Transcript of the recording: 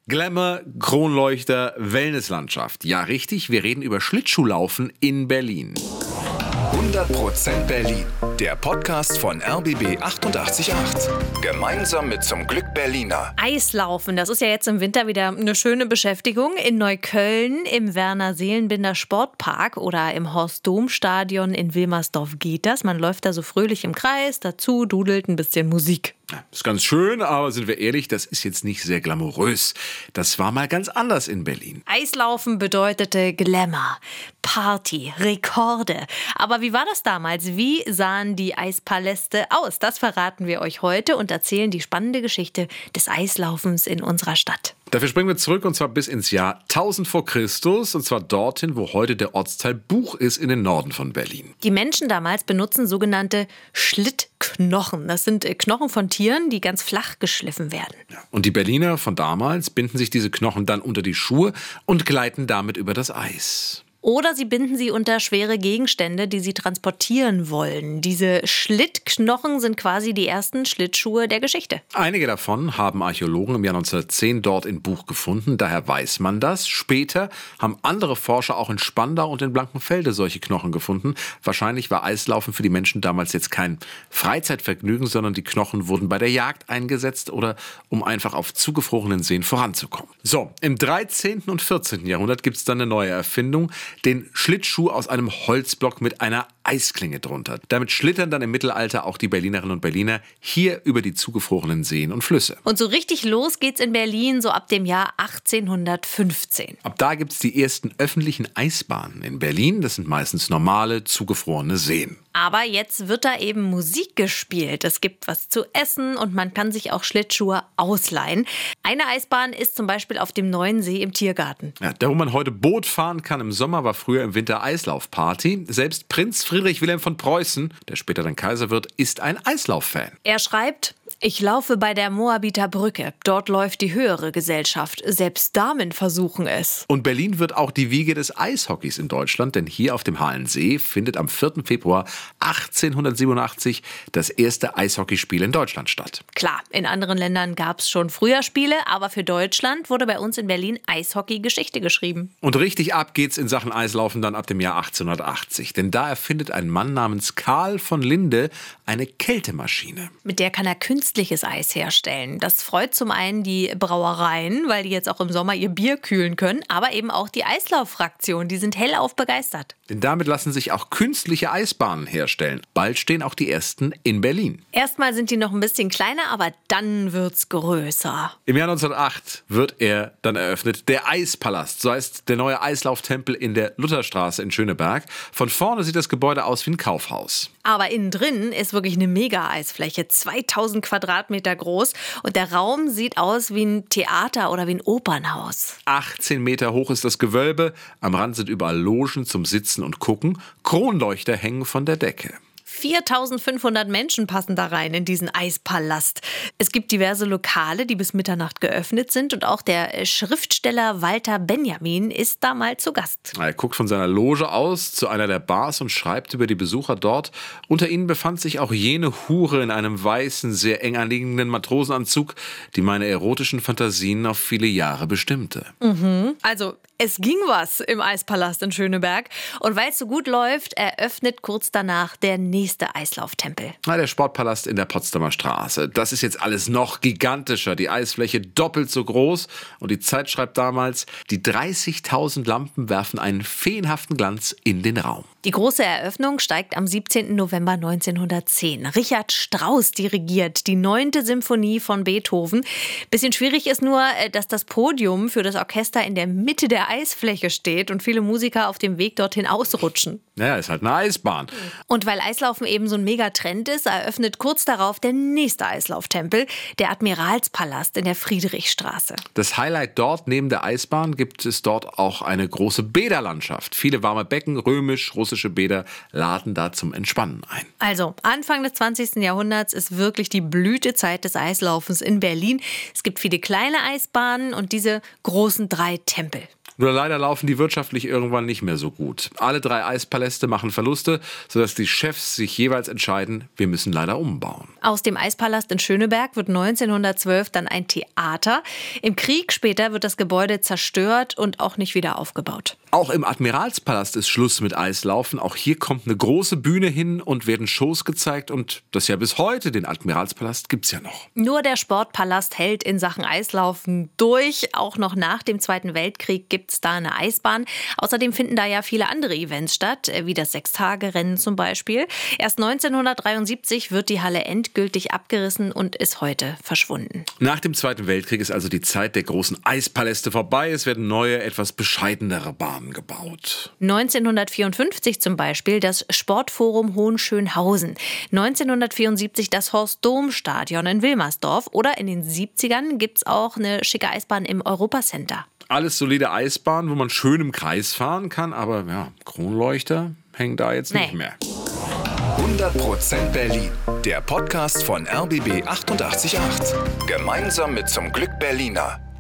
Glamour, Kronleuchter, Wellnesslandschaft. Ja, richtig, wir reden über Schlittschuhlaufen in Berlin. 100% Berlin, der Podcast von RBB 888. Gemeinsam mit zum Glück Berliner. Eislaufen, das ist ja jetzt im Winter wieder eine schöne Beschäftigung. In Neukölln, im Werner-Seelenbinder Sportpark oder im Horst-Dom-Stadion in Wilmersdorf geht das. Man läuft da so fröhlich im Kreis, dazu dudelt ein bisschen Musik. Ist ganz schön, aber sind wir ehrlich, das ist jetzt nicht sehr glamourös. Das war mal ganz anders in Berlin. Eislaufen bedeutete Glamour, Party, Rekorde. Aber wie war das damals? Wie sahen die Eispaläste aus? Das verraten wir euch heute und erzählen die spannende Geschichte des Eislaufens in unserer Stadt. Dafür springen wir zurück und zwar bis ins Jahr 1000 vor Christus und zwar dorthin, wo heute der Ortsteil Buch ist, in den Norden von Berlin. Die Menschen damals benutzen sogenannte Schlittknochen. Das sind Knochen von Tieren, die ganz flach geschliffen werden. Ja, und die Berliner von damals binden sich diese Knochen dann unter die Schuhe und gleiten damit über das Eis. Oder sie binden sie unter schwere Gegenstände, die sie transportieren wollen. Diese Schlittknochen sind quasi die ersten Schlittschuhe der Geschichte. Einige davon haben Archäologen im Jahr 1910 dort in Buch gefunden, daher weiß man das. Später haben andere Forscher auch in Spandau und in Blankenfelde solche Knochen gefunden. Wahrscheinlich war Eislaufen für die Menschen damals jetzt kein Freizeitvergnügen, sondern die Knochen wurden bei der Jagd eingesetzt oder um einfach auf zugefrorenen Seen voranzukommen. So, im 13. und 14. Jahrhundert gibt es dann eine neue Erfindung. Den Schlittschuh aus einem Holzblock mit einer Eisklinge drunter. Damit schlittern dann im Mittelalter auch die Berlinerinnen und Berliner hier über die zugefrorenen Seen und Flüsse. Und so richtig los geht's in Berlin so ab dem Jahr 1815. Ab da gibt es die ersten öffentlichen Eisbahnen in Berlin. Das sind meistens normale, zugefrorene Seen. Aber jetzt wird da eben Musik gespielt. Es gibt was zu essen und man kann sich auch Schlittschuhe ausleihen. Eine Eisbahn ist zum Beispiel auf dem Neuen See im Tiergarten. Ja, da wo man heute Boot fahren kann im Sommer, war früher im Winter Eislaufparty. Selbst Prinz Friedrich Wilhelm von Preußen, der später dann Kaiser wird, ist ein Eislauffan. Er schreibt: Ich laufe bei der Moabiter Brücke. Dort läuft die höhere Gesellschaft. Selbst Damen versuchen es. Und Berlin wird auch die Wiege des Eishockeys in Deutschland, denn hier auf dem Halensee findet am 4. Februar 1887 das erste Eishockeyspiel in Deutschland statt. Klar, in anderen Ländern gab es schon früher Spiele, aber für Deutschland wurde bei uns in Berlin Eishockey-Geschichte geschrieben. Und richtig ab geht's in Sachen Eislaufen dann ab dem Jahr 1880, denn da erfindet ein Mann namens Karl von Linde eine Kältemaschine. Mit der kann er künstliches Eis herstellen. Das freut zum einen die Brauereien, weil die jetzt auch im Sommer ihr Bier kühlen können, aber eben auch die Eislauffraktion, die sind hellauf begeistert. Denn damit lassen sich auch künstliche Eisbahnen herstellen. Bald stehen auch die ersten in Berlin. Erstmal sind die noch ein bisschen kleiner, aber dann wird's größer. Im Jahr 1908 wird er dann eröffnet, der Eispalast. So heißt der neue Eislauftempel in der Lutherstraße in Schöneberg. Von vorne sieht das Gebäude aus wie ein Kaufhaus. Aber innen drin ist wirklich eine Mega-Eisfläche, 2000 Quadratmeter groß. Und der Raum sieht aus wie ein Theater oder wie ein Opernhaus. 18 Meter hoch ist das Gewölbe. Am Rand sind überall Logen zum Sitzen und Gucken. Kronleuchter hängen von der Decke. 4500 Menschen passen da rein in diesen Eispalast. Es gibt diverse Lokale, die bis Mitternacht geöffnet sind. Und auch der Schriftsteller Walter Benjamin ist da mal zu Gast. Er guckt von seiner Loge aus zu einer der Bars und schreibt über die Besucher dort. Unter ihnen befand sich auch jene Hure in einem weißen, sehr eng anliegenden Matrosenanzug, die meine erotischen Fantasien auf viele Jahre bestimmte. Also es ging was im Eispalast in Schöneberg. Und weil es so gut läuft, eröffnet kurz danach der nächste Eislauftempel. Der Sportpalast in der Potsdamer Straße. Das ist jetzt alles noch gigantischer. Die Eisfläche doppelt so groß. Und die Zeit schreibt damals, die 30.000 Lampen werfen einen feenhaften Glanz in den Raum. Die große Eröffnung steigt am 17. November 1910. Richard Strauss dirigiert die 9. Symphonie von Beethoven. Bisschen schwierig ist nur, dass das Podium für das Orchester in der Mitte der Eisfläche steht und viele Musiker auf dem Weg dorthin ausrutschen. Ja, ist halt eine Eisbahn. Und weil Eislaufen eben so ein Megatrend ist, eröffnet kurz darauf der nächste Eislauftempel, der Admiralspalast in der Friedrichstraße. Das Highlight dort, neben der Eisbahn, gibt es dort auch eine große Bäderlandschaft. Viele warme Becken, römisch-russische Bäder laden da zum Entspannen ein. Also, Anfang des 20. Jahrhunderts ist wirklich die Blütezeit des Eislaufens in Berlin. Es gibt viele kleine Eisbahnen und diese großen 3 Tempel. Nur leider laufen die wirtschaftlich irgendwann nicht mehr so gut. Alle 3 Eispaläste machen Verluste, sodass die Chefs sich jeweils entscheiden, wir müssen leider umbauen. Aus dem Eispalast in Schöneberg wird 1912 dann ein Theater. Im Krieg später wird das Gebäude zerstört und auch nicht wieder aufgebaut. Auch im Admiralspalast ist Schluss mit Eislaufen. Auch hier kommt eine große Bühne hin und werden Shows gezeigt. Und das ja bis heute, den Admiralspalast gibt's ja noch. Nur der Sportpalast hält in Sachen Eislaufen durch. Auch noch nach dem Zweiten Weltkrieg gibt's da eine Eisbahn. Außerdem finden da ja viele andere Events statt, wie das 6-Tage-Rennen zum Beispiel. Erst 1973 wird die Halle endgültig abgerissen und ist heute verschwunden. Nach dem Zweiten Weltkrieg ist also die Zeit der großen Eispaläste vorbei. Es werden neue, etwas bescheidenere Bahnen gebaut. 1954 zum Beispiel das Sportforum Hohenschönhausen. 1974 das Horst-Dohm-Stadion in Wilmersdorf. Oder in den 70ern gibt es auch eine schicke Eisbahn im Europacenter. Alles solide Eisbahnen, wo man schön im Kreis fahren kann. Aber ja, Kronleuchter hängen da jetzt nicht mehr. 100% Berlin. Der Podcast von RBB 888. Gemeinsam mit Zum Glück Berliner.